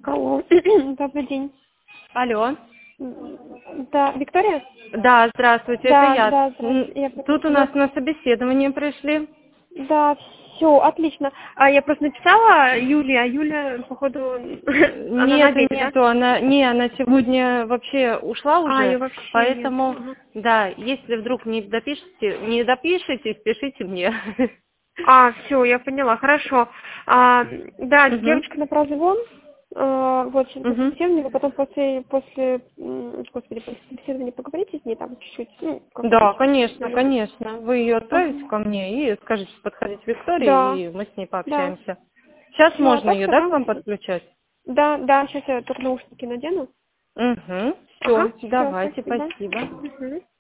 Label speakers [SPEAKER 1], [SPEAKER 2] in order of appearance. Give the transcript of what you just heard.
[SPEAKER 1] Алло, добрый день.
[SPEAKER 2] Алло.
[SPEAKER 1] Да, Виктория?
[SPEAKER 2] Да, здравствуйте,
[SPEAKER 1] Да,
[SPEAKER 2] это я.
[SPEAKER 1] да, здравствуйте. Я
[SPEAKER 2] Тут у нас на собеседование пришли.
[SPEAKER 1] Да, все, отлично. Я просто написала Юле, а Юля, походу, она на обеде, да?
[SPEAKER 2] Нету, она сегодня вообще ушла
[SPEAKER 1] Её
[SPEAKER 2] уже,
[SPEAKER 1] вообще нет.
[SPEAKER 2] поэтому,
[SPEAKER 1] Ага.
[SPEAKER 2] да, если вдруг не допишите, пишите мне.
[SPEAKER 1] Все, я поняла, хорошо. Да,
[SPEAKER 2] Мгм.
[SPEAKER 1] девочка на прозвон. Вот, сейчас на
[SPEAKER 2] Мгм.
[SPEAKER 1] собеседование, вы потом после собеседования поговорите с ней там чуть-чуть, как
[SPEAKER 2] Да,
[SPEAKER 1] обычно.
[SPEAKER 2] конечно,
[SPEAKER 1] Наверное.
[SPEAKER 2] конечно. Вы ее отправите
[SPEAKER 1] Ага.
[SPEAKER 2] ко мне и скажите, подходите к Виктории,
[SPEAKER 1] Да,
[SPEAKER 2] и мы с ней
[SPEAKER 1] да.
[SPEAKER 2] пообщаемся. Сейчас
[SPEAKER 1] Все,
[SPEAKER 2] можно ее,
[SPEAKER 1] хорошо,
[SPEAKER 2] да, к
[SPEAKER 1] ага.
[SPEAKER 2] вам подключать?
[SPEAKER 1] Да, да, сейчас я только наушники надену.
[SPEAKER 2] Угу.
[SPEAKER 1] Ага,
[SPEAKER 2] Все,
[SPEAKER 1] все,
[SPEAKER 2] давайте,
[SPEAKER 1] спасибо.
[SPEAKER 2] спасибо.
[SPEAKER 1] Мгм.